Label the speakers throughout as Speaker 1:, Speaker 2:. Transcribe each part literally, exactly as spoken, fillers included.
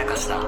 Speaker 1: やかしだ。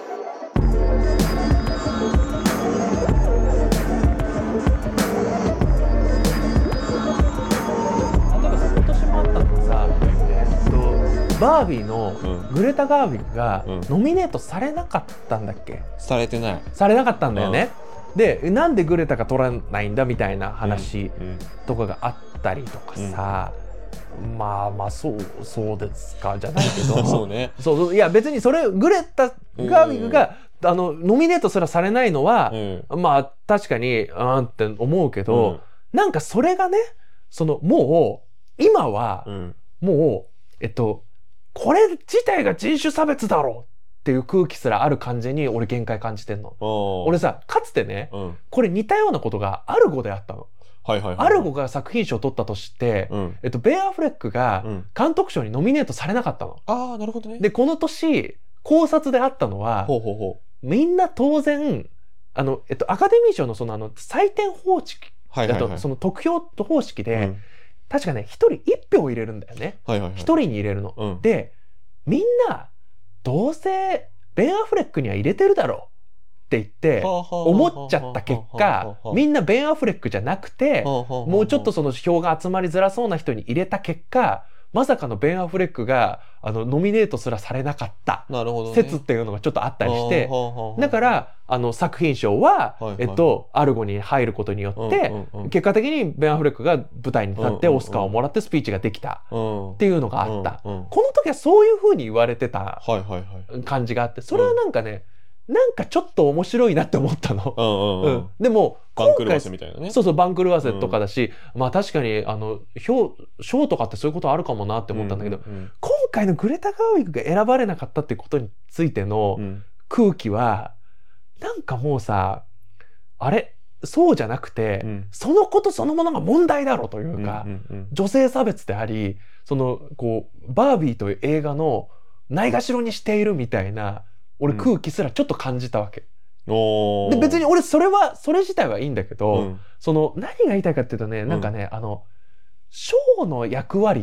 Speaker 2: バービーのグレタ・ガーウィグが
Speaker 1: うん
Speaker 2: ノミネートされなかったんだっけ？
Speaker 1: されてない。
Speaker 2: されなかったんだよね、うん、でなんでグレタが取らないんだみたいな話とかがあったりとかさ、うんうん、まあまあそうそうですかじゃないけど
Speaker 1: そうね、
Speaker 2: そういや別にそれグレタ・ガーウィグが、うん、あのノミネートすらされないのは、うん、まあ確かにうんって思うけど、うん、なんかそれがねそのもう今は、うん、もうえっとこれ自体が人種差別だろうっていう空気すらある感じに俺限界感じてんの。俺さかつてね、うん、これ似たようなことがアルゴであったの。はいはいはいはい、アルゴが作品賞を取ったとして、うんえっと、ベン・アフレックが監督賞にノミネートされなかったの。
Speaker 1: うん、ああなるほどね。
Speaker 2: でこの年考察であったのはほうほうほうみんな当然あの、えっと、アカデミー賞のそのあの採点方式だと、はいはいはい、その得票方式で、うん確かね、一人一票入れるんだよね。一、はいはいはい、人に入れるの、うん。で、みんな、どうせ、ベン・アフレックには入れてるだろうって言って、思っちゃった結果、みんなベン・アフレックじゃなくて、もうちょっとその票が集まりづらそうな人に入れた結果、まさかのベン・アフレックがあのノミネートすらされなかった説っていうのがちょっとあったりして、だからあの作品賞は、えっと、アルゴに入ることによって、結果的にベン・アフレックが舞台に立ってオスカーをもらってスピーチができたっていうのがあった。この時はそういう風に言われてた感じがあって、それはなんかね、なんかちょっと面白いなって思ったの。うんうんうん、でも
Speaker 1: 番狂わせみたいなね。
Speaker 2: そうそう番狂わせとかだし、うん、まあ確かにあの賞とかってそういうことあるかもなって思ったんだけど、うんうんうん、今回のグレタ・ガーウィグが選ばれなかったってことについての空気は、うん、なんかもうさあれそうじゃなくて、うん、そのことそのものが問題だろうというか、うんうんうん、女性差別でありそのこうバービーという映画のないがしろにしているみたいな俺空気すらちょっと感じたわけ、うん、で別に俺それはそれ自体はいいんだけど、うん、その何が言いたいかっていうとねなんかね、うん、あのショーの役割って、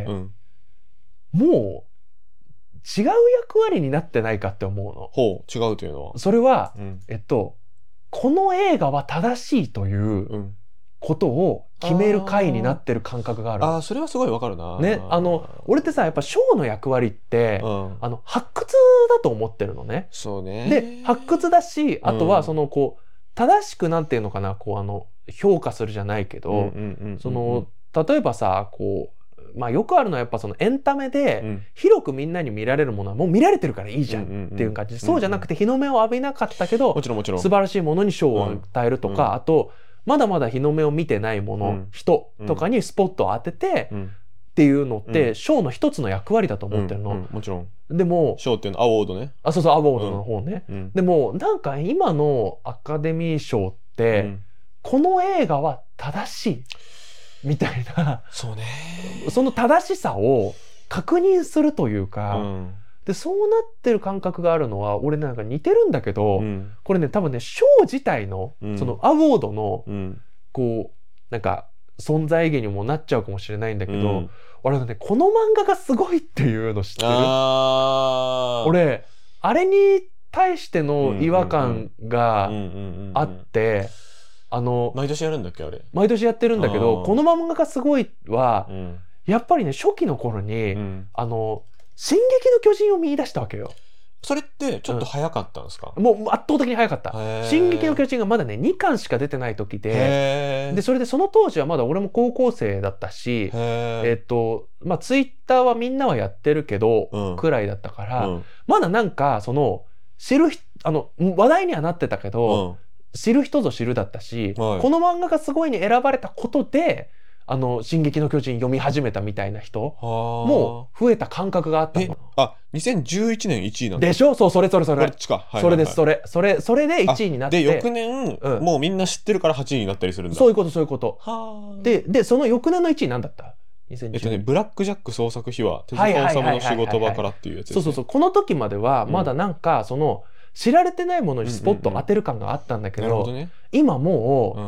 Speaker 2: うん、もう違う役割になってないかって思うの。
Speaker 1: ほう違うというのは
Speaker 2: それは、うん、えっとこの映画は正しいということを決める回になってる感覚がある。
Speaker 1: ああそれはすごいわかるな。
Speaker 2: ね、あの俺ってさやっぱショーの役割って、うん、あの発掘だと思ってるのね。
Speaker 1: そうね。
Speaker 2: で発掘だしあとはそのこう正しくなんていうのかなこうあの評価するじゃないけどその例えばさこうまあよくあるのはやっぱそのエンタメで、うん、広くみんなに見られるものはもう見られてるからいいじゃんっていう感じで、そうじゃなくて日の目を浴びなかったけど
Speaker 1: もちろんもちろん
Speaker 2: 素晴らしいものに賞を与えるとか、うん、あとまだまだ日の目を見てないもの、うん、人とかにスポットを当てて、うん、っていうのって、うん、ショーの一つの役割だと思ってるの、うんうん、
Speaker 1: もちろん。
Speaker 2: でも
Speaker 1: ショーっていうのアワードね。
Speaker 2: あそうそうアワードの方ね、うん、でもなんか今のアカデミー賞って、うん、この映画は正しいみたいな
Speaker 1: そうね
Speaker 2: その正しさを確認するというか、うん、でそうなってる感覚があるのは俺なんか似てるんだけど、うん、これね多分ねショー自体の、うん、そのアワードの、うん、こうなんか存在意義にもなっちゃうかもしれないんだけど、うん、俺はねこの漫画がすごいっていうの知ってる？あ俺あれに対しての違和感があってあの
Speaker 1: 毎年やるんだっけあれ
Speaker 2: 毎年やってるんだけどこの漫画がすごいは、うん、やっぱりね初期の頃に、うん、あの進撃の巨人を見出したわけよ。
Speaker 1: それってちょっと早かったんですか？
Speaker 2: うん、もう圧倒的に早かった。進撃の巨人がまだねにかんしか出てない時で、でそれでその当時はまだ俺も高校生だったし、えっとまあツイッターはみんなはやってるけど、うん、くらいだったから、うん、まだなんかその知るあの話題にはなってたけど、うん、知る人ぞ知るだったし、はい、この漫画がすごいに選ばれたことで。あの進撃の巨人読み始めたみたいな人も増えた感覚があったの。
Speaker 1: あ、にせんじゅういちねんいちいなんだ。
Speaker 2: でしょ？そうそれそれそれ。
Speaker 1: こっちか。はいはいはい、
Speaker 2: それですそれそれそれでいちいになって。
Speaker 1: で翌年、うん、もうみんな知ってるからはちいになったりするんだ。
Speaker 2: そういうことそういうこと。はででその翌年のいちいなんだった？にせんじゅう
Speaker 1: えっとねブラックジャック創作秘話手塚治虫の仕事場からっていうやつですね。
Speaker 2: そうそうそうこの時まではまだなんかその知られてないものにスポット当てる感があったんだけど、うんうんうんね、今もう。うん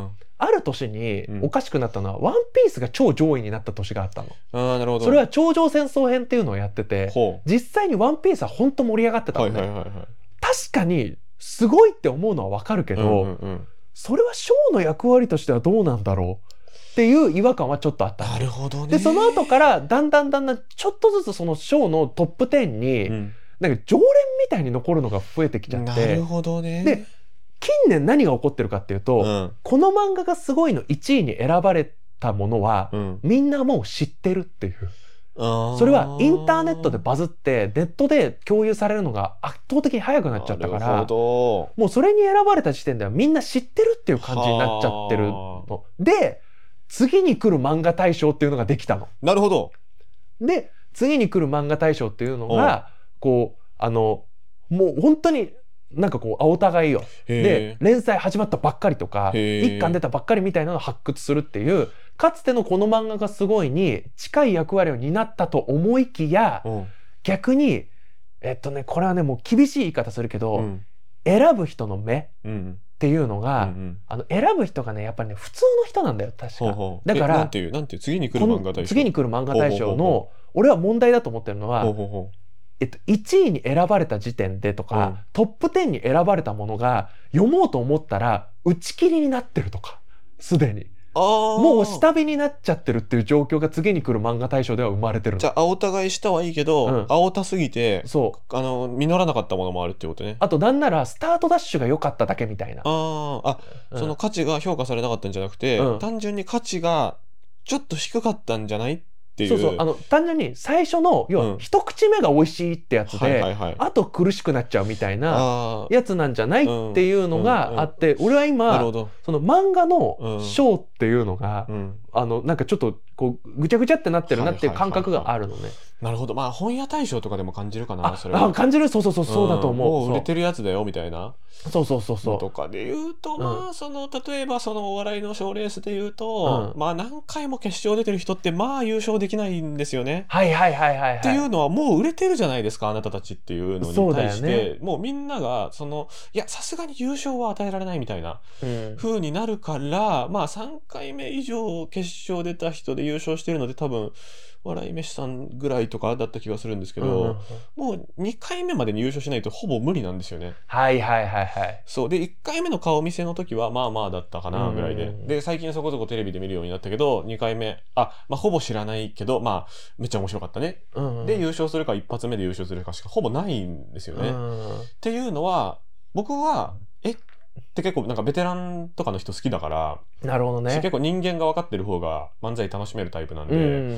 Speaker 2: ある年におかしくなったのは、うん、ワンピースが超上位になった年があったの。
Speaker 1: あ、なるほど。
Speaker 2: それは頂上戦争編っていうのをやってて、実際にワンピースは本当盛り上がってたのね、はいはいはいはい、確かにすごいって思うのはわかるけど、うんうんうん、それはショーの役割としてはどうなんだろうっていう違和感はちょっとあった。
Speaker 1: なるほどね。
Speaker 2: でその後からだんだんだんだんちょっとずつそのショーのトップじゅうに、うん、なんか常連みたいに残るのが増えてきちゃって。
Speaker 1: なるほどね。
Speaker 2: で近年何が起こってるかっていうと、うん、この漫画がすごいのいちいに選ばれたものは、うん、みんなもう知ってるっていう。それはインターネットでバズってネットで共有されるのが圧倒的に早くなっちゃったから、もうそれに選ばれた時点ではみんな知ってるっていう感じになっちゃってるので、次に来る漫画大賞っていうのができたの。
Speaker 1: なるほど。
Speaker 2: で次に来る漫画大賞っていうのがこうあのもう本当になんかこう青互いよで連載始まったばっかりとか一巻出たばっかりみたいなのを発掘するっていう、かつてのこの漫画がすごいに近い役割を担ったと思いきや、うん、逆にえっとねこれはねもう厳しい言い方するけど、うん、選ぶ人の目っていうのが、うんうん、あの選ぶ人がねやっぱりね普通の人なんだよ確か。ほうほう。だから
Speaker 1: なんていうなんていう次に来る漫画大賞
Speaker 2: 次に来る漫画大賞の俺は問題だと思ってるのは、ほうほうほう、えっと、いちいに選ばれた時点でとか、うん、トップじゅうに選ばれたものが読もうと思ったら打ち切りになってるとかすでにあもう下火になっちゃってるっていう状況が次に来る漫画大賞では生まれてる。
Speaker 1: じゃあ青互いしたはいいけど、うん、青たすぎてそうあの実らなかったものもあるってことね。
Speaker 2: あとなんならスタートダッシュが良かっただけみたいな。
Speaker 1: ああ、うん、その価値が評価されなかったんじゃなくて、うん、単純に価値がちょっと低かったんじゃないっていう。
Speaker 2: そうそう、あの単純に最初の要は一口目が美味しいってやつで、うんはいはいはい、あと苦しくなっちゃうみたいなやつなんじゃないっていうのがあって、うんうんうん、俺は今その漫画の賞っていうのが、うん、あのなんかちょっとこうぐちゃぐちゃってなってるなっていう感覚があるのね、はいはいはいはい、
Speaker 1: なるほど。まあ本屋大賞とかでも感じるかな。
Speaker 2: あ
Speaker 1: それは
Speaker 2: あ感じる。そうそうそうそうだと思う、
Speaker 1: うん、もう売れてるやつだよみたいな。
Speaker 2: そうそうそうそう
Speaker 1: とかで言うと、まあその例えばそのお笑いの賞レースで言うと、うん、まあ何回も決勝出てる人ってまあ優勝できないんですよね。
Speaker 2: はいはいはいはい、はい、
Speaker 1: っていうのはもう売れてるじゃないですかあなたたちっていうのに対して、ね、もうみんながそのいやさすがに優勝は与えられないみたいな風になるから、うん、まあさんかいめ以上決勝出た人で優勝してるので多分笑い飯さんぐらいとかだった気がするんですけど、うんうんうん、もうにかいめまでに優勝しないとほぼ無理なんですよね。
Speaker 2: はいはいはいはい。
Speaker 1: そうでいっかいめの顔見せの時はまあまあだったかなぐらいで、うんうんうん、で最近そこそこテレビで見るようになったけどにかいめあまあほぼ知らないけどまあめっちゃ面白かったね、うんうん、で優勝するか一発目で優勝するかしかほぼないんですよね、うんうん、っていうのは僕はえって結構なんかベテランとかの人好きだから。
Speaker 2: なるほどね。
Speaker 1: 結構人間が分かってる方が漫才楽しめるタイプなんで、うん、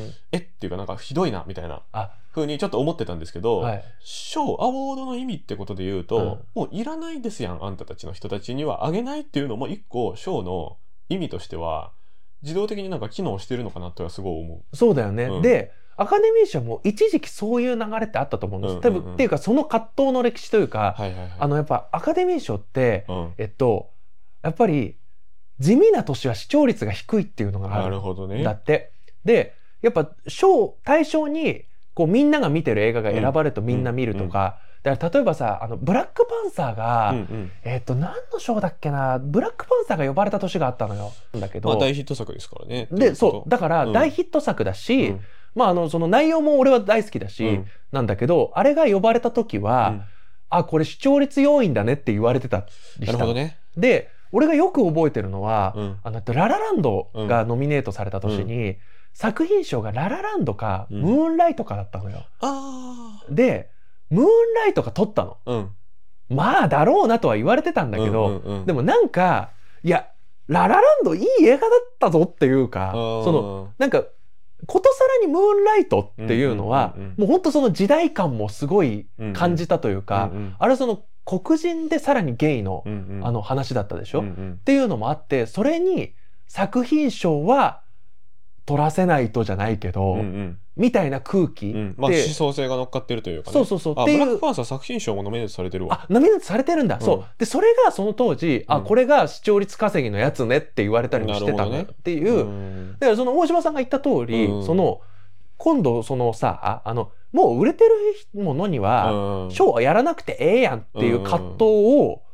Speaker 1: えっていうかなんかひどいなみたいな風にちょっと思ってたんですけど、はい、賞アワードの意味ってことで言うと、うん、もういらないですやんあんたたちの人たちにはあげないっていうのも一個賞の意味としては自動的になんか機能してるのかなとはすごい思う。
Speaker 2: そうだよね、うん、でアカデミー賞も一時期そういう流れってあったと思うんです、うんうんうん、多分っていうかその葛藤の歴史というか、はいはいはい、あのやっぱアカデミー賞って、うん、えっとやっぱり地味な年は視聴率が低いっていうのがある。
Speaker 1: なるほどね。
Speaker 2: だって。で、やっぱ賞、対象にこうみんなが見てる映画が選ばれるとみんな見るとか、うんうん、だから例えばさ、あのブラックパンサーが、うんうん、えっと何の賞だっけな、ブラックパンサーが呼ばれた年があったのよ。だけど、
Speaker 1: まあ大ヒット作ですからね。
Speaker 2: で、そうだから大ヒット作だし、うん、まああのその内容も俺は大好きだし、うん、なんだけど、あれが呼ばれた時は、うん、あこれ視聴率要因だねって言われてたりした。
Speaker 1: なるほどね。
Speaker 2: で。俺がよく覚えてるのは、うん、あのララランドがノミネートされた年に、うん、作品賞がララランドか、うん、ムーンライトかだったのよ。あでムーンライトが取ったの、うん、まあだろうなとは言われてたんだけど、うんうんうん、でもなんかいやララランドいい映画だったぞっていうか、そのなんかことさらにムーンライトっていうのは、うんうんうんうん、もうほんとその時代感もすごい感じたというか、うんうん、あれはその黒人でさらにゲイの、うんうん、あの話だったでしょ、うんうん、っていうのもあってそれに作品賞は取らせないとじゃないけど、うんうん、みたいな空気、うん、
Speaker 1: まあ思想性が乗っかってるというかね。
Speaker 2: そうそうそう。
Speaker 1: あ、ブラックパンサー作品賞もノミネートされてるわ。
Speaker 2: あ、ノミネートされてるんだ、うん、そうでそれがその当時、うん、あこれが視聴率稼ぎのやつねって言われたりもしてたんだっていう、ね、うん、だからその大島さんが言った通り、うん、その今度そのさあのもう売れてるものには賞、うん、やらなくてええやんっていう葛藤を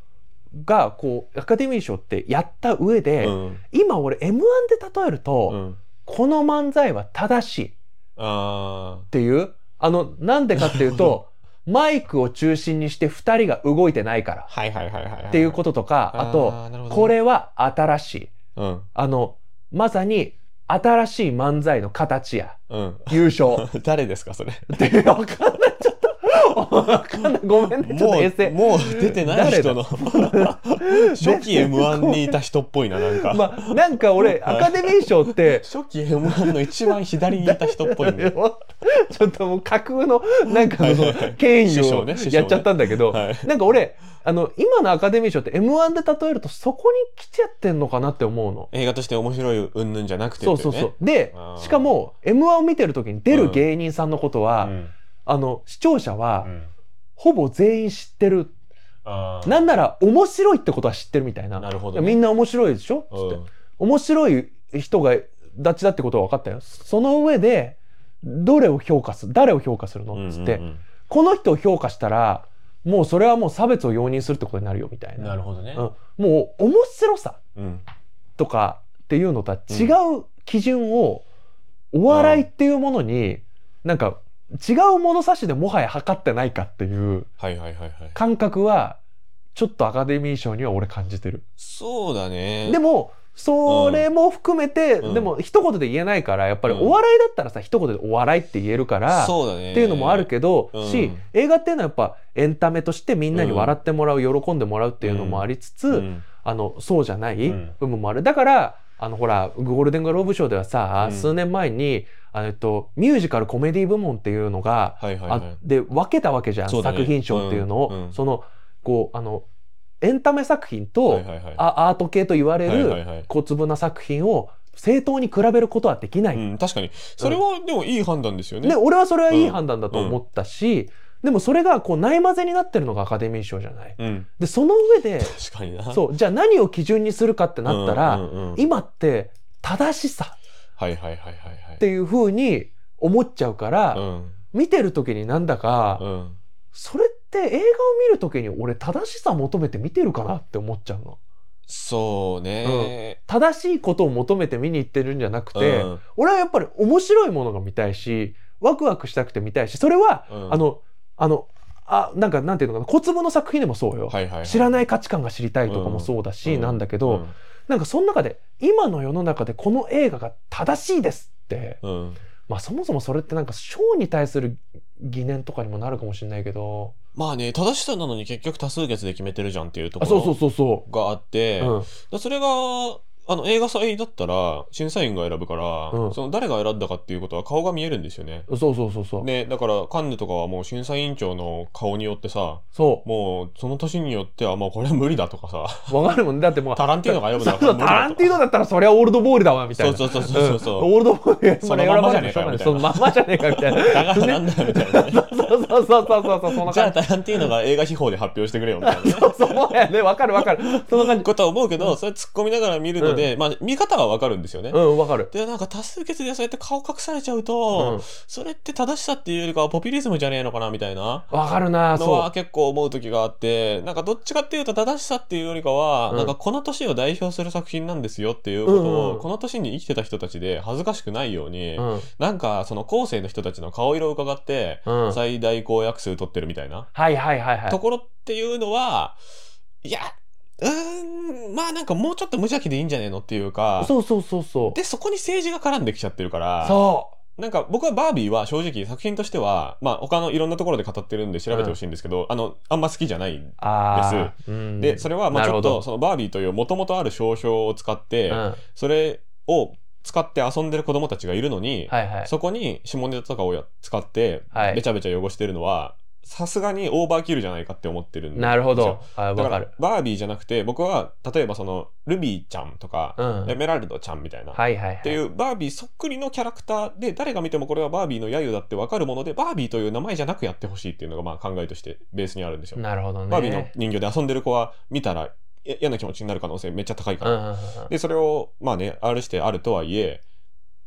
Speaker 2: がこうアカデミー賞ってやった上で、うん、今俺 エムワン で例えると、うん、この漫才は正しいっていう、あのなんでかっていうとマイクを中心にしてふたりが動いてないからっていうこととか、あとこれは新しい、うん、あのまさに新しい漫才の形や、うん、優勝
Speaker 1: 誰ですかそれ
Speaker 2: って分かんないちょっと分かんないごめんねちょっと衛星
Speaker 1: もう出てない人の初期 エムワン にいた人っぽいななんか
Speaker 2: まあなんか俺アカデミー賞って
Speaker 1: 初期 エムワン の一番左にいた人っぽいね
Speaker 2: ちょっともう架空のなんかのその権威をやっちゃったんだけど、ねね、なんか俺あの今のアカデミー賞って エムワン で例えるとそこに来ちゃってんのかなって思うの。
Speaker 1: 映画として面白い云々じゃなくて、
Speaker 2: ね、そうそうそうでしかも エムワン を見てる時に出る芸人さんのことは、うん、あの視聴者は、うん、ほぼ全員知ってる。あなんなら面白いってことは知ってるみたいな。
Speaker 1: なるほど、ね、
Speaker 2: みんな面白いでしょつって、うん、面白い人がダチだってことは分かったよ。その上でどれを評価する誰を評価するのつって、うんうんうん、この人を評価したらもうそれはもう差別を容認するってことになるよみたいな。
Speaker 1: なるほどね、
Speaker 2: うん、もう面白さとかっていうのとは違う基準をお笑いっていうものになんか違う物差しでもはや測ってないかっていう感覚はちょっとアカデミー賞には俺感じてる。
Speaker 1: そうだね。
Speaker 2: でもそれも含めて、うん、でも一言で言えないからやっぱりお笑いだったらさ一言でお笑いって言えるから、
Speaker 1: そうだね、
Speaker 2: っていうのもあるけど、うん、し映画っていうのはやっぱエンタメとしてみんなに笑ってもらう、うん、喜んでもらうっていうのもありつつ、うん、あのそうじゃない部分もある。だからあのほらゴールデングローブ賞ではさ、うん、数年前にあの、えっと、ミュージカルコメディ部門っていうのが、はいはいはい、あで分けたわけじゃん、ね、作品賞っていうのを、うんうん、そのこうあのエンタメ作品と、はいはいはい、アート系と言われる小粒な作品を正当に比べることはできない、
Speaker 1: うん、確かにそれはでもいい判断ですよね、
Speaker 2: で俺はそれはいい判断だと思ったし、うんうん、でもそれがこうないまぜになってるのがアカデミー賞じゃない、うん、でその上で
Speaker 1: 確かにな
Speaker 2: そうじゃあ何を基準にするかってなったら、うんうんうん、今って正しさっていう風に思っちゃうから、うん、見てる時になんだか、うん、それって映画を見る時に俺正しさ求めて見てるかなって思っちゃうの。
Speaker 1: そうね、
Speaker 2: うん、正しいことを求めて見に行ってるんじゃなくて、うん、俺はやっぱり面白いものが見たいしワクワクしたくて見たいし、それは、うん、あのあのあなんかなんていうのかな、小粒の作品でもそうよ、はいはいはい、知らない価値観が知りたいとかもそうだし、うん、なんだけど、うん、なんかその中で今の世の中でこの映画が正しいですって、うん、まあそもそもそれってなんか賞に対する疑念とかにもなるかもしれないけど、
Speaker 1: まあね、正しさなのに結局多数決で決めてるじゃんっていうところがあって、うん、それがあの映画祭だったら審査員が選ぶから、うん、その誰が選んだかっていうことは顔が見えるんですよね。
Speaker 2: そうそうそうそう。
Speaker 1: ね、だからカンヌとかはもう審査委員長の顔によってさ、
Speaker 2: そう
Speaker 1: もうその年によってはもうこれは無理だとかさ、
Speaker 2: わかるもんね。だってもう
Speaker 1: タランティーノが選ぶだから無理だとか。
Speaker 2: タランティーノだったらそりゃオールドボーイだわみたいな。
Speaker 1: そうそうそうそうそう、うん、
Speaker 2: オールドボーイ
Speaker 1: そのまんまじゃねえかみたいな。
Speaker 2: そのまんまじゃねえかみたいな。
Speaker 1: だからなんだよみたいな、ね。
Speaker 2: そうそうそうそうそうその。
Speaker 1: じゃあタランティーノが映画秘宝で発表してくれよみたいな、ね。
Speaker 2: そうそうやね、わかるわかる。その感じ。
Speaker 1: ことは思うけど、それ突っ込みながら見るので、うん、まあ見方はわかるんですよね。
Speaker 2: うん、わかる。
Speaker 1: で、なんか多数決でそうやって顔隠されちゃうと、うん、それって正しさっていうよりかはポピュリズムじゃねえのかなみたいな。
Speaker 2: わかるな、
Speaker 1: のは結構思う時があって、なんかどっちかっていうと正しさっていうよりかは、うん、なんかこの年を代表する作品なんですよっていうことを、うんうん、この年に生きてた人たちで恥ずかしくないように、うん、なんかその後世の人たちの顔色を伺って、うん、最大公約数取ってるみたいな。
Speaker 2: はいはいはいはい。
Speaker 1: ところっていうのは、いや、うーん、まあなんかもうちょっと無邪気でいいんじゃねえのっていうか、
Speaker 2: そうそうそうそう。
Speaker 1: で、そこに政治が絡んできちゃってるから、
Speaker 2: そう。
Speaker 1: なんか僕はバービーは正直作品としては、まあ他のいろんなところで語ってるんで調べてほしいんですけど、うん、あの、あんま好きじゃないんです。うん、で、それはまあちょっとそのバービーという元々ある商標を使って、うん、それを使って遊んでる子供たちがいるのに、はいはい、そこに下ネタとかを使って、べちゃべちゃ汚してるのは、さすがにオーバーキルじゃないかって思ってるんですよ。
Speaker 2: なるほど。あ、
Speaker 1: だから
Speaker 2: わかる。
Speaker 1: バービーじゃなくて、僕は例えばそのルビーちゃんとか、うん、エメラルドちゃんみたいな、
Speaker 2: はいはいはい、
Speaker 1: っていうバービーそっくりのキャラクターで、誰が見てもこれはバービーの揶揄だって分かるもので、バービーという名前じゃなくやってほしいっていうのがまあ考えとしてベースにあるんですよ。
Speaker 2: なるほどね。
Speaker 1: バービーの人形で遊んでる子は見たら嫌な気持ちになる可能性めっちゃ高いから、うんうんうん、でそれをまあね R してあるとはいえ、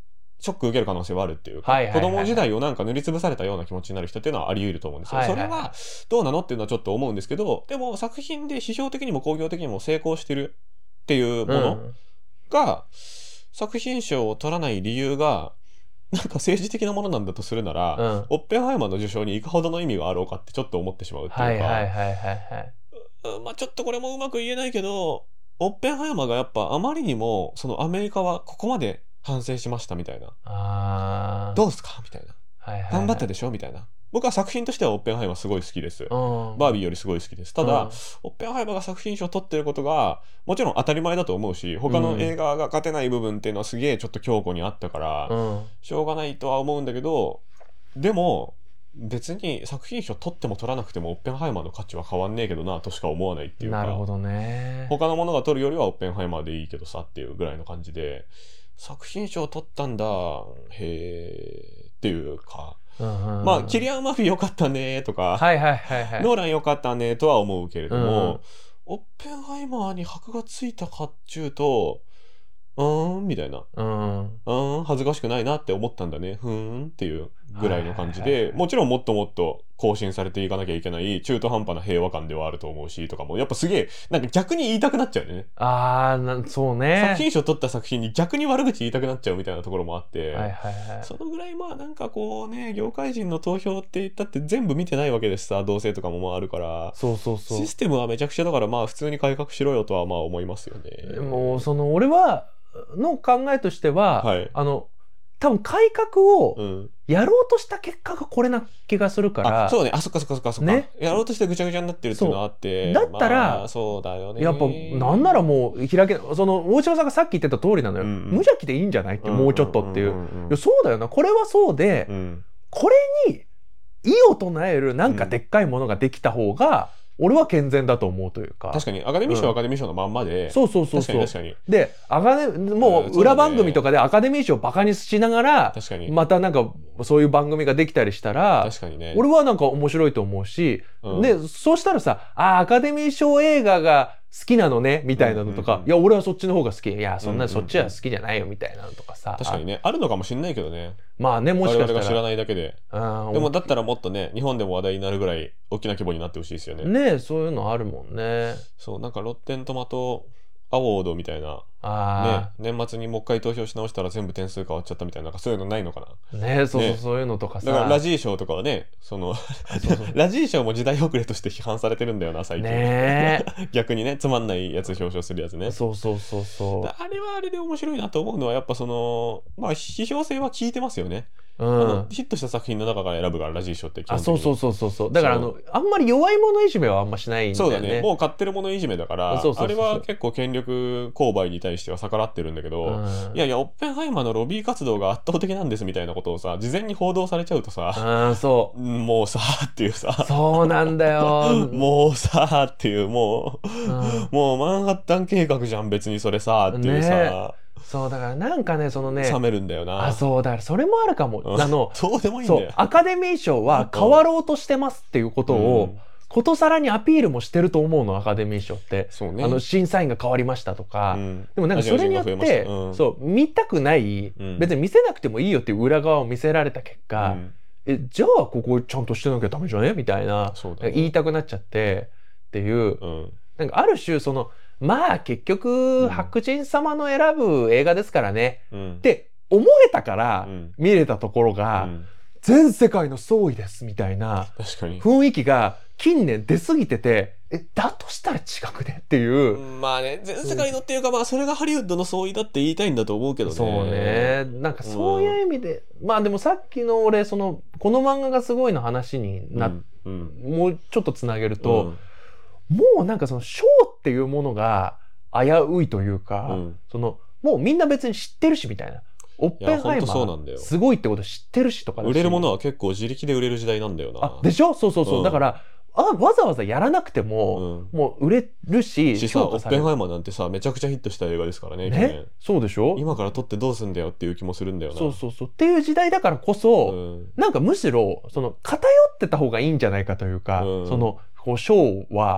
Speaker 1: ショック受ける可能性はあるっていうか、はいはいはいはい、子供時代をなんか塗りつぶされたような気持ちになる人っていうのはあり得ると思うんですよ、はいはいはい、それはどうなのっていうのはちょっと思うんですけど、でも作品で批評的にも興行的にも成功してるっていうものが、うん、作品賞を取らない理由がなんか政治的なものなんだとするなら、うん、オッペンハイマーの受賞にいかほどの意味があろうかってちょっと思ってしまうっていうか、はいはいはいはいはい、まあちょっとこれもうまく言えないけど、オッペンハイマーがやっぱあまりにもそのアメリカはここまで反省しましたみたいな、あどうすかみたいな、はいはいはい、頑張ったでしょみたいな。僕は作品としてはオッペンハイマーすごい好きです、うん、バービーよりすごい好きです。ただ、うん、オッペンハイマーが作品賞を取ってることがもちろん当たり前だと思うし、他の映画が勝てない部分っていうのはすげえちょっと強固にあったから、うん、しょうがないとは思うんだけど、でも別に作品賞取っても取らなくてもオッペンハイマーの価値は変わんねえけどなとしか思わないっていうか、なるほどね、他のものが取るよりはオッペンハイマーでいいけどさっていうぐらいの感じで、作品賞取ったんだへーっていうか、うんうん、まあキリアン・マフィー良かったねとか、はいはいはいはい、ノーラン良かったねとは思うけれども、うん、オッペンハイマーに箔がついたかっちゅうとうーんみたいな、うん、うん恥ずかしくないなって思ったんだねふーんっていうぐらいの感じで、はいはいはい、もちろんもっともっと更新されていかなきゃいけない中途半端な平和感ではあると思うしとかも、やっぱすげえなんか逆に言いたくなっちゃうね。あーそうね、作品賞取った作品に逆に悪口言いたくなっちゃうみたいなところもあって、はいはいはい、そのぐらいまあなんかこうね、業界人の投票って言ったって全部見てないわけですさ、同性とかもまああるから、そうそうそう、システムはめちゃくちゃだから、まあ普通に改革しろよとはまあ思いますよね。もうその俺はの考えとしては、はい、あの多分改革をやろうとした結果がこれな気がするから、うん、あそうね、あそっかそっかそっかそっか、ね、やろうとしてぐちゃぐちゃになってるっていうのはあって、だったら、まあ、そうだよね、やっぱなんならもう開け、その大島さんがさっき言ってた通りなのよ、うんうん、無邪気でいいんじゃないって、もうちょっとっていう、いやそうだよな、これはそうで、うん、これに異を唱えるなんかでっかいものができた方が、うん俺は健全だと思うというか。確かにアカデミー賞はアカデミー賞のまんまで、うん、そうそうそうそう、確かに確かに。でアカデもう裏番組とかでアカデミー賞をバカにしながら、確かにまたなんかそういう番組ができたりしたら、確かにね、俺はなんか面白いと思うし、うん、でそうしたらさ、あアカデミー賞映画が好きなのねみたいなのとか、うんうんうん、いや俺はそっちの方が好き、いやそんな、うんうんうん、そっちは好きじゃないよみたいなのとかさ、確かにね、あるのかもしれないけどね、まあね、もしかしたら我々が知らないだけで、あでもだったらもっとね、日本でも話題になるぐらい大きな規模になってほしいですよね。ね、そういうのあるもんね。そう、なんかロッテントマトアワードみたいな、あね、年末にもう一回投票し直したら全部点数変わっちゃったみたいな、なんかそういうのないのかな。ね、そうそう、ね、そういうのとかさ。だからラジー賞とかはね、そのそうそうラジー賞も時代遅れとして批判されてるんだよな最近。ね逆にね、つまんないやつ表彰するやつね。そうそうそうそう。あれはあれで面白いなと思うのはやっぱそのまあ批評性は効いてますよね。うん、あのヒットした作品の中から選ぶからラジー賞って基本的に。あ、そうそうそうそう。だからあのあんまり弱い者いじめはあんましないんだよね。そうだね。もう買ってる者いじめだから、そうそうそうそう、あれは結構権力勾配に対しては逆らってるんだけど、うん、いやいやオッペンハイマーのロビー活動が圧倒的なんですみたいなことをさ事前に報道されちゃうとさ、あそうもうさっていうさ、そうなんだよもうさっていうもう、うん、もうマンハッタン計画じゃん別にそれさっていうさ。ね、そうだからなんかねそのね冷めるんだよな。あそうだからそれもあるかも、うん、あのそうでもいいんだよ。そうアカデミー賞は変わろうとしてますっていうことを、うん、ことさらにアピールもしてると思うのアカデミー賞って。そうね、あの審査員が変わりましたとか、うん、でもなんかそれによって、うん、そう見たくない、うん、別に見せなくてもいいよっていう裏側を見せられた結果、うん、えじゃあここちゃんとしてなきゃダメじゃねみたいな、そうだね、言いたくなっちゃってっていう、うん、なんかある種そのまあ結局白人様の選ぶ映画ですからね、うん、って思えたから見れたところが、うん、全世界の総意ですみたいな雰囲気が近年出過ぎてて、えだとしたら違くねっていう、まあね全世界のっていうか、まあそれがハリウッドの総意だって言いたいんだと思うけどね。そうね、なんかそういう意味で、うん、まあでもさっきの俺そのこの漫画がすごいの話にな、うんうん、もうちょっとつなげると、うんもうなんかその賞っていうものが危ういというか、うん、そのもうみんな別に知ってるしみたいな。オッペンハイマーすごいってこと知ってるしとかだし。売れるものは結構自力で売れる時代なんだよな。あでしょ。そうそうそう。うん、だからあわざわざやらなくても、うん、もう売れるし。しさオッペンハイマーなんてさめちゃくちゃヒットした映画ですからね。ねそうでしょ。今から撮ってどうすんだよっていう気もするんだよな。そうそうそうっていう時代だからこそ、うん、なんかむしろその偏ってた方がいいんじゃないかというか、うん、そのこう賞は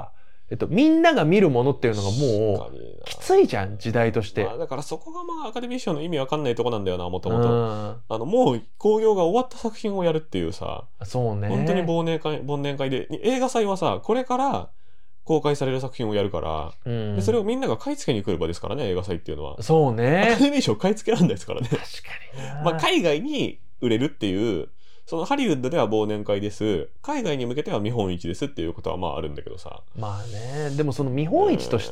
Speaker 2: えっと、みんなが見るものっていうのがもうきついじゃん、時代として。
Speaker 1: まあ、だからそこがまあアカデミー賞の意味わかんないとこなんだよな、もともと。あの、もう興行が終わった作品をやるっていうさ、
Speaker 2: そうね。
Speaker 1: 本当に忘年会、忘年会で、映画祭はさ、これから公開される作品をやるから、うん、でそれをみんなが買い付けに来る場ですからね、映画祭っていうのは。
Speaker 2: そうね。
Speaker 1: アカデミー賞買い付けられないですからね。
Speaker 2: 確かにな。
Speaker 1: まあ海外に売れるっていう、そのハリウッドでは忘年会です。海外に向けては見本市ですっていうことはまああるんだけどさ。
Speaker 2: まあね、でもその見本市として、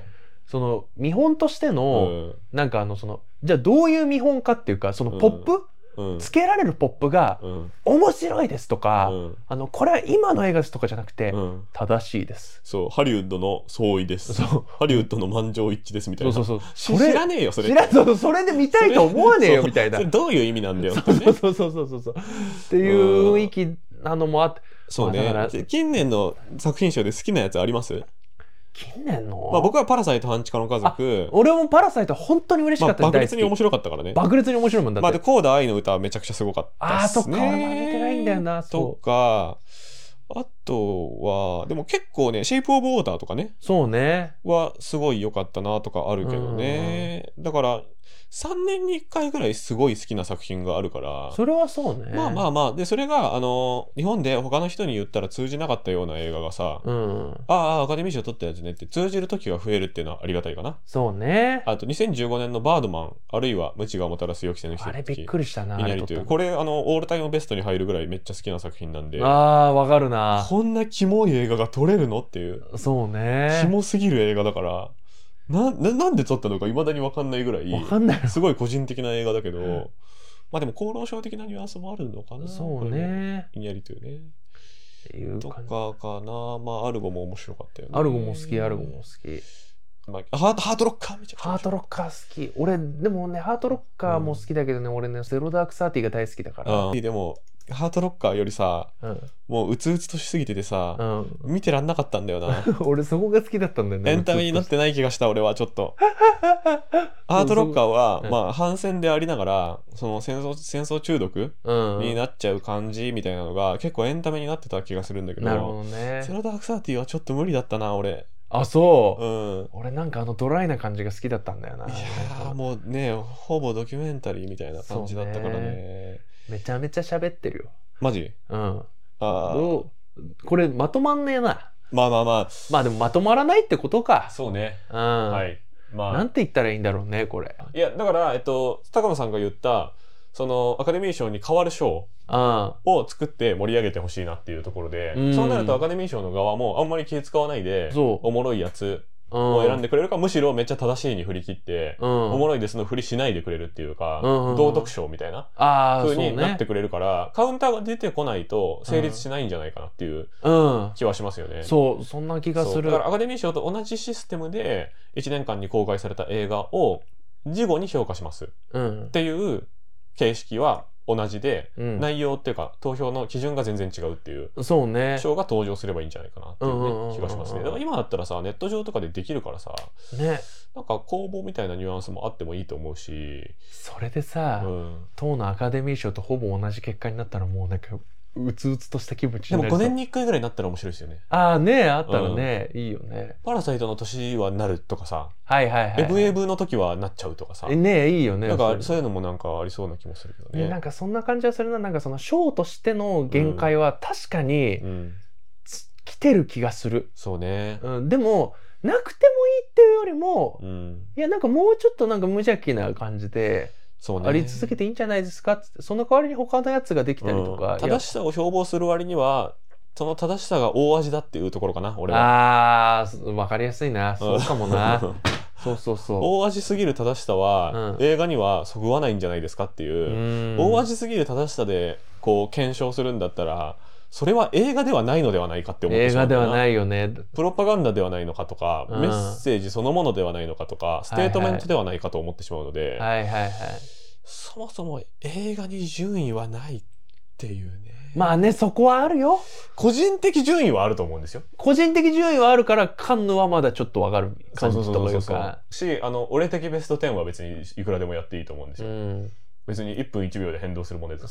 Speaker 2: うん、その見本としての、うん、なんかあのその、じゃあどういう見本かっていうか、そのポップ、うん、つけられるポップが、うん、面白いですとか、うん、あの、これは今の映画ですとかじゃなくて、うん、正しいです。
Speaker 1: そう、ハリウッドの相違です。そう。ハリウッドの満場一致ですみたいな。
Speaker 2: そうそうそう。
Speaker 1: 知らねえよ、それ。
Speaker 2: 知らそう、それで見たいと思わねえよみたいな。
Speaker 1: それどういう意味なんだよって、
Speaker 2: ね。そうそうそうそうそう。っていう雰囲気なのもあって。
Speaker 1: そうね。まあ、近年の作品賞で好きなやつあります？
Speaker 2: 近年の、
Speaker 1: まあ、僕はパラサイト半地下の家族。
Speaker 2: 俺もパラサイト本当に嬉しかった。
Speaker 1: まあ、爆裂に面白かったからね。
Speaker 2: 爆裂に面白いもんだって。
Speaker 1: まあ、でコーダ愛の歌はめちゃくちゃすごかったっすね。
Speaker 2: ああ、そっか、俺も見てないんだよな。
Speaker 1: とか、あとはでも結構ね、シェイプオブウォーターとかね、
Speaker 2: そうね
Speaker 1: はすごい良かったなとかあるけどね。だからさんねんにいっかいぐらいすごい好きな作品があるから、
Speaker 2: それはそうね。
Speaker 1: まあまあまあ、でそれがあの日本で他の人に言ったら通じなかったような映画がさ、うん、ああアカデミー賞取ったやつねって通じる時が増えるっていうのはありがたいかな。
Speaker 2: そうね。
Speaker 1: あとにせんじゅうごねんのバードマン、あるいは無知がもたらす予期せぬ奇跡、
Speaker 2: あれびっくりしたな。
Speaker 1: にというこれあのオールタイムベストに入るぐらいめっちゃ好きな作品なんで、
Speaker 2: ああわかるな。
Speaker 1: こんなキモい映画が撮れるのっていう。
Speaker 2: そうね。
Speaker 1: キモすぎる映画だから。な, な, なんで撮ったのか未だに分かんないぐらい
Speaker 2: 分かんない
Speaker 1: すごい個人的な映画だけどまあでも厚労省的なニュアンスもあるのかな。
Speaker 2: そうね。
Speaker 1: イニャリというね
Speaker 2: いう
Speaker 1: とかかな。まあアルゴも面白かったよね。
Speaker 2: アルゴも好き、アルゴも好き。
Speaker 1: まあ、ハ, ハートロッカーめちゃくちゃ
Speaker 2: ハートロッカー好き。俺でもねハートロッカーも好きだけどね、うん、俺ねゼロダークサーティが大好きだから。
Speaker 1: あでもハートロッカーよりさ、うん、もううつうつとしすぎててさ、うん、見てらんなかったんだよな。
Speaker 2: 俺そこが好きだったんだよね。
Speaker 1: エンタメになってない気がした俺はちょっと。ハートロッカーは、まあ反戦でありながらその戦争戦争中毒になっちゃう感じみたいなのが結構エンタメになってた気がするんだけど、
Speaker 2: なるほどね。
Speaker 1: ゼロダークサーティはちょっと無理だったな俺。
Speaker 2: あ、そう、
Speaker 1: うん、
Speaker 2: 俺なんかあのドライな感じが好きだったんだよな。い
Speaker 1: やーもうねほぼドキュメンタリーみたいな感じだったから ね, ね
Speaker 2: めちゃめちゃ喋ってるよ
Speaker 1: マジ。
Speaker 2: うん。あどうこれまとまんねえな。
Speaker 1: まあまあまあ
Speaker 2: まあでもまとまらないってことか。
Speaker 1: そうね。
Speaker 2: うん。はい。まあなんて言ったらいいんだろうねこれ。
Speaker 1: いやだからえっと高野さんが言ったそのアカデミー賞に代わる賞を作って盛り上げてほしいなっていうところで、うん、そうなるとアカデミー賞の側もあんまり気使わないでおもろいやつを選んでくれるか、むしろめっちゃ正しいに振り切って、うん、おもろいですの振りしないでくれるっていうか、うんうん、道徳賞みたいな風になってくれるから、ね、カウンターが出てこないと成立しないんじゃないかなっていう気はしますよね。
Speaker 2: うん、そうそんな気がする。
Speaker 1: だからアカデミー賞と同じシステムでいちねんかんに公開された映画を事後に評価します、うん、っていう形式は同じで、うん、内容っていうか投票の基準が全然違うっていう
Speaker 2: そうね
Speaker 1: 賞が登場すればいいんじゃないかなっていう、ね、気がしますね。だから今だったらさネット上とかでできるからさ、
Speaker 2: ね、
Speaker 1: なんか公募みたいなニュアンスもあってもいいと思うし、
Speaker 2: それでさ、うん、当のアカデミー賞とほぼ同じ結果になったらもうなんかうつうつとした気持ちになる。
Speaker 1: でもごねんにいっかいぐらいになったら面白いですよね。
Speaker 2: ああねあったらね、うん、いいよね。
Speaker 1: パラサイトの年はなるとかさ、
Speaker 2: はいはいはい、はい、
Speaker 1: エブエブの時はなっちゃうとかさ、
Speaker 2: ねいいよね。
Speaker 1: なんかそういうのもなんかありそうな気もするけどね。
Speaker 2: ねなんかそんな感じはするな。なんかそのショーとしての限界は確かに、うん、来てる気がする。
Speaker 1: そうね、
Speaker 2: うん、でもなくてもいいっていうよりも、うん、いやなんかもうちょっとなんか無邪気な感じでそうね、あり続けていいんじゃないですかっつって、その代わりに他のやつができたりとか、
Speaker 1: うん、正しさを標榜する割にはその正しさが大味だっていうところかな俺は。
Speaker 2: あー分かりやすいな。そうかもなそうそうそう。
Speaker 1: 大味すぎる正しさは、うん、映画にはそぐわないんじゃないですかっていう、うん、大味すぎる正しさでこう検証するんだったらそれは映画ではないのではないかって思ってしまう。
Speaker 2: 映画ではないよね。
Speaker 1: プロパガンダではないのかとか、うん、メッセージそのものではないのかとか、ステートメントではないかと思ってしまうので、
Speaker 2: はいはいはい、
Speaker 1: そもそも映画に順位はないっていうね。
Speaker 2: まあねそこはあるよ。
Speaker 1: 個人的順位はあると思うんですよ。
Speaker 2: 個人的順位はあるからカンヌはまだちょっとわかる感じというか
Speaker 1: し、あの俺的ベストじゅうは別にいくらでもやっていいと思うんですよ、うん、別にいっぷんいちびょうで変動するものですから。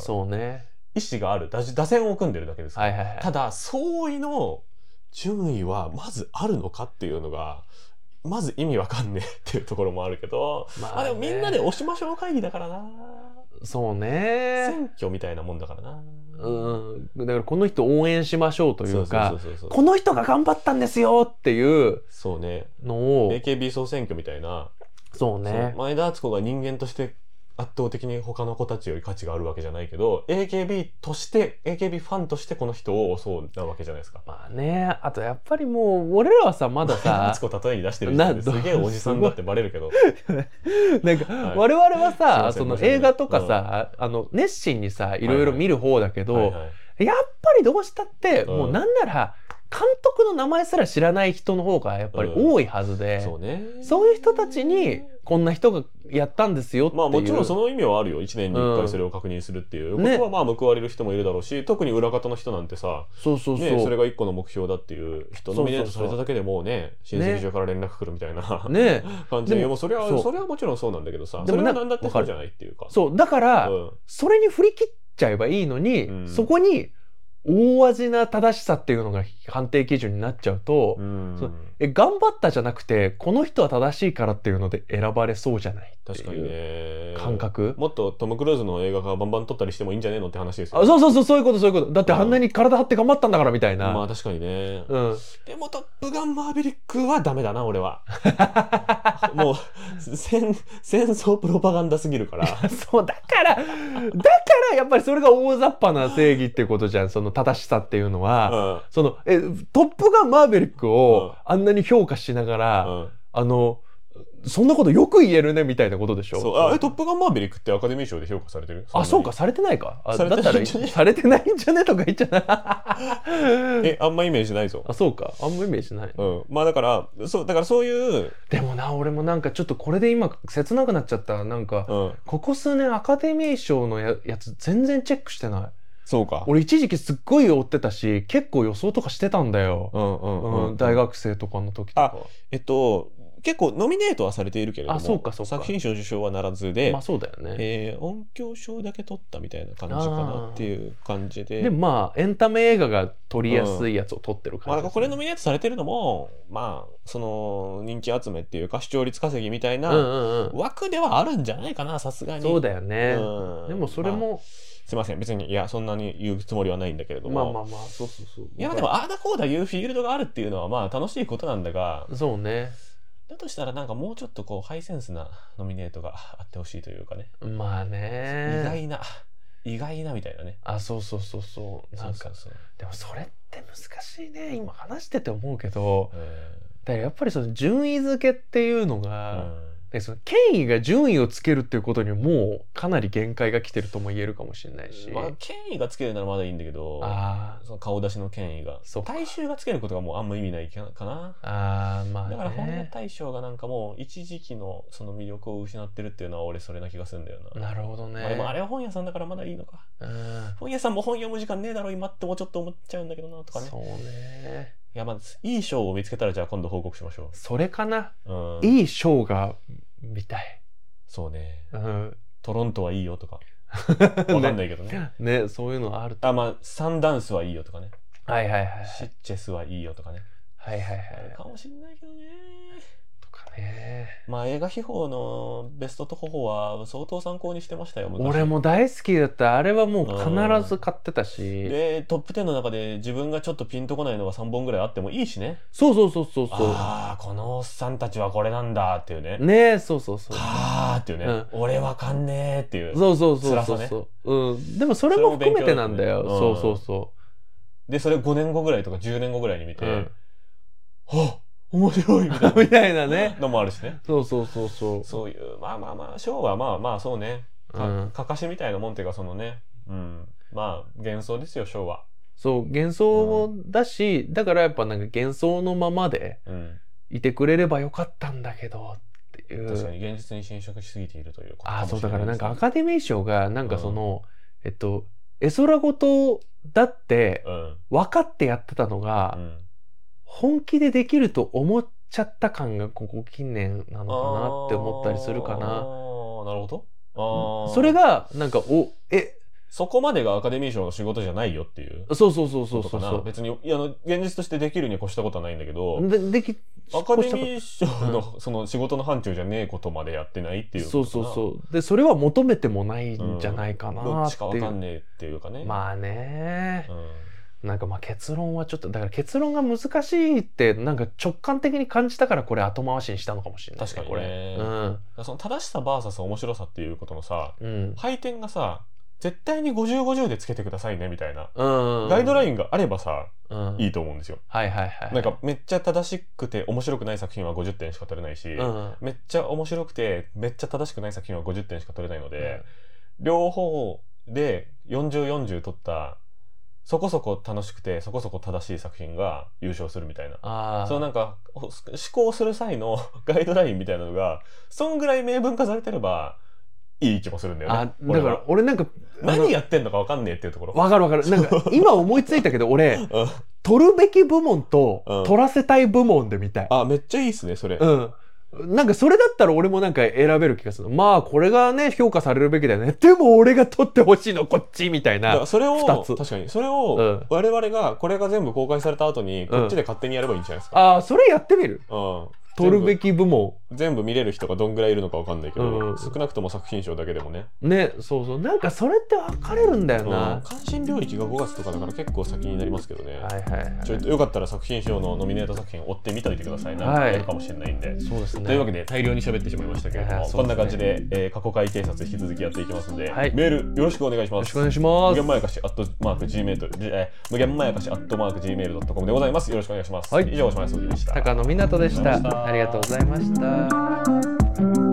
Speaker 2: そうね、
Speaker 1: 意思がある打線を組んでるだけですから、はいはいはい、ただ総意の順位はまずあるのかっていうのがまず意味わかんねえっていうところもあるけど、まあ、まあでもみんなで押しましょう会議だからな。
Speaker 2: そうね。
Speaker 1: 選挙みたいなもんだからな。
Speaker 2: うん。だからこの人応援しましょうというか、この人が頑張ったんですよっていう
Speaker 1: そうね
Speaker 2: のを
Speaker 1: エーケービー 総選挙みたいな。
Speaker 2: そうね。
Speaker 1: 前田敦子が人間として圧倒的に他の子たちより価値があるわけじゃないけど エーケービー として エーケービー ファンとしてこの人をそうなわけじゃないですか。
Speaker 2: まあね。あとやっぱりもう俺らはさまださ
Speaker 1: 敦子例えに出してる人ですげえおじさんだってバレるけど
Speaker 2: なんか、はい、我々はさその映画とかさ、うん、あの熱心にさいろいろ見る方だけど、はいはいはいはい、やっぱりどうしたって、うん、もうなんなら監督の名前すら知らない人の方がやっぱり多いはずで、うん、そうね、そういう人たちにこんな人がやったんですよっていう。
Speaker 1: まあもちろんその意味はあるよ。いちねんにいっかいそれを確認するっていうことはまあ報われる人もいるだろうし、ね、特に裏方の人なんてさ、
Speaker 2: そうそうそう、
Speaker 1: ね、それがいっこの目標だっていう人ノミネートされただけでもうね、親戚中から連絡来るみたいな、ね、感じで、もうそれはそれはもちろんそうなんだけどさ、それはなんだってそうじゃないっていうか。
Speaker 2: そうだから、うん、それに振り切っちゃえばいいのに、うん、そこに大味な正しさっていうのが判定基準になっちゃうと、うん、そうえ頑張ったじゃなくてこの人は正しいからっていうので選ばれそうじゃないっていう感覚。
Speaker 1: もっとトム・クルーズの映画がバンバン撮ったりしてもいいんじゃねえのって話ですよ。
Speaker 2: あ、そうそうそう、そういうことそういうこと。だってあんなに体張って頑張ったんだからみたいな。
Speaker 1: まあ確かにね、うん、でもトップガンマーヴェリックはダメだな俺はもう戦戦争プロパガンダすぎるから
Speaker 2: そうだからだからやっぱりそれが大雑把な正義っていうことじゃん。その正しさっていうのは、うん、そのえトップガンマーヴェリックをあんなに評価しながら、うん、あのそんなことよく言えるねみたいなことでしょ。
Speaker 1: そうあえトップガンマーヴェリックってアカデミー賞で評価されてる。
Speaker 2: あそうかされてないか。あだったらされてないんじゃねとか言っちゃない
Speaker 1: えあんまイメージないぞ。
Speaker 2: あそうかあんまイメージない、
Speaker 1: うん、まあだからそうだからそういう
Speaker 2: でもな俺もなんかちょっとこれで今切なくなっちゃった。なんか、うん、ここ数年アカデミー賞の や, やつ全然チェックしてない。
Speaker 1: そうか。
Speaker 2: 俺一時期すっごい追ってたし結構予想とかしてたんだよ、うんうんうんうん、大学生とかの時とか。
Speaker 1: あえっと結構ノミネートはされているけれども、
Speaker 2: あそうかそうか
Speaker 1: 作品賞受賞はならずで、
Speaker 2: まあそうだよね、
Speaker 1: えー、音響賞だけ取ったみたいな感じかなっていう感じで。
Speaker 2: でもまあエンタメ映画が撮りやすいやつを撮ってる感じ、ね、
Speaker 1: うんまあ、これノミネートされてるのもまあその人気集めっていうか視聴率稼ぎみたいな枠ではあるんじゃないかなさすがに。
Speaker 2: そうだよね、うん、でもそれも、まあ
Speaker 1: すいません別にいやそんなに言うつもりはないんだけれども、
Speaker 2: まあまあまあそうそうそう。
Speaker 1: いやでもああだこうだいうフィールドがあるっていうのはまあ楽しいことなんだが、
Speaker 2: そうね。
Speaker 1: だとしたらなんかもうちょっとこうハイセンスなノミネートがあってほしいというかね。
Speaker 2: まあね。
Speaker 1: 意外な意外なみたいなね。
Speaker 2: あそうそうそうそうなんかそうそうそう。でもそれって難しいね今話してて思うけど、だからやっぱりその順位付けっていうのが。うんでその権威が順位をつけるっていうことにもうかなり限界が来てるとも言えるかもしれないし、
Speaker 1: まあ、権威がつけるならまだいいんだけどあその顔出しの権威が大衆がつけることがもうあんま意味ないかなあ、まあね、だから本屋大賞がなんかもう一時期のその魅力を失ってるっていうのは俺それな気がするんだよな。
Speaker 2: なるほどね、
Speaker 1: まあ、でもあれは本屋さんだからまだいいのか。うん本屋さんも本読む時間ねえだろ今ってもうちょっと思っちゃうんだけどなとかね。
Speaker 2: そうね。
Speaker 1: いやまずいい賞を見つけたらじゃあ今度報告しましょう。
Speaker 2: それかな、うん、いい賞が見たい。
Speaker 1: そうね、うん、トロントはいいよとかわかんないけどね
Speaker 2: ね, ねそういうのあると。
Speaker 1: あまあサンダンスはいいよとかね。
Speaker 2: はいはいはい、はい、
Speaker 1: シッチェスはいいよとかね。
Speaker 2: はいはいはい
Speaker 1: あるかもしんないけどね
Speaker 2: とかね。
Speaker 1: まあ映画秘宝のベストとホホは相当参考にしてましたよ昔。
Speaker 2: 俺も大好きだった。あれはもう必ず買ってたし、うん、
Speaker 1: でトップじゅうの中で自分がちょっとピンとこないのがさんぼんぐらいあってもいいしね。
Speaker 2: そうそうそうそうそう。
Speaker 1: ああこのおっさんたちはこれなんだっていうね。
Speaker 2: ねえそうそうそう。
Speaker 1: ああっていうね、うん、俺わかんねえっていう
Speaker 2: そうそうそうそうそう、うん、でもそれも含めてなんだよ。そ, ね、うん、そうそうそう
Speaker 1: でそれごねんごぐらいとかじゅうねんごぐらいに見て、うん、はっ面白いみたいな
Speaker 2: みたいなね
Speaker 1: のもあるしね。
Speaker 2: そうそうそうそう
Speaker 1: そういうまあまあまあ賞はまあまあそうねか、うん、かかしみたいなもんっていうかそのね、うん、まあ幻想ですよ賞は。
Speaker 2: そう幻想だし、うん、だからやっぱなんか幻想のままでいてくれればよかったんだけどっていう。
Speaker 1: 確かに現実に侵食しすぎているということか
Speaker 2: もしれないですね。あそうだからなんかアカデミー賞がなんかその、うん、えっと絵空事だって分かってやってたのが、うん本気でできると思っちゃった感がここ近年なのかなって思ったりするかな。ああ、
Speaker 1: なるほど。あ
Speaker 2: それがなんかおえ
Speaker 1: そこまでがアカデミー賞の仕事じゃないよっていう。
Speaker 2: そうそうそうそうそうそう。
Speaker 1: 別に、いや、あの、現実としてできるに越したことはないんだけど、
Speaker 2: で、でき、
Speaker 1: アカデミー賞の、うん、その仕事の範疇じゃねえことまでやってないっていう。
Speaker 2: そうそうそう。で、それは求めてもないんじゃないかなっていう、うん、ど
Speaker 1: っちかわかんねえっていうかね。
Speaker 2: まあね、うん、なんかまあ結論はちょっと、だから結論が難しいって、なんか直感的に感じたからこれ後回しにしたのかもしれない、ね。
Speaker 1: 確かにね。
Speaker 2: これ。
Speaker 1: うん。その正しさ ブイエス 面白さっていうことのさ、うん、配点がさ、絶対にごじゅう、ごじゅうでつけてくださいねみたいな、うん、ガイドラインがあればさ、うん、いいと思うんですよ。
Speaker 2: はいはいはい。
Speaker 1: なんかめっちゃ正しくて面白くない作品はごじゅってんしか取れないし、うん、めっちゃ面白くてめっちゃ正しくない作品はごじゅってんしか取れないので、うん、両方でよんじゅう、よんじゅう取ったそこそこ楽しくてそこそこ正しい作品が優勝するみたいな、そのなんか思考する際のガイドラインみたいなのがそんぐらい明文化されてればいい気もするんだよね。あ、
Speaker 2: だから俺なんか
Speaker 1: 何やってんのか分かんねえっていうところ。
Speaker 2: 分かる分かる。なんか今思いついたけど俺、うん、取るべき部門と、うん、取らせたい部門で見たい。
Speaker 1: あ、めっちゃいいっすねそれ。
Speaker 2: うん。なんかそれだったら俺もなんか選べる気がする。まあこれがね評価されるべきだよね。でも俺が取ってほしいのこっちみたいな。だから
Speaker 1: それを確かにそれを我々がこれが全部公開された後にこっちで勝手にやればいいんじゃないですか。
Speaker 2: うん、ああそれやってみる。うん。取るべき部門
Speaker 1: 全部見れる人がどんぐらいいるのか分かんないけど、うん、少なくとも作品賞だけでもね
Speaker 2: ね、そうそう、なんかそれって分かれるんだよな、
Speaker 1: うん、関心領域がごがつとかだから結構先になりますけどね、はいはいはい、ちょっとよかったら作品賞のノミネート作品を追ってみておいてください。なんかやるかもしれないんで、はい、そうですね。というわけで大量に喋ってしまいましたけれども、はい、こんな感じで、えー、過去回警察引き続きやっていきますので、はい、メールよろしくお願いします。よろしくお願いします。無限まやかしアットマーク Gmail、えー、無限まやかしアットマーク Gmail.com でございます。よろしくお願いします、はい、以上島康之でした。
Speaker 2: 高野湊でした。ありがとうございました。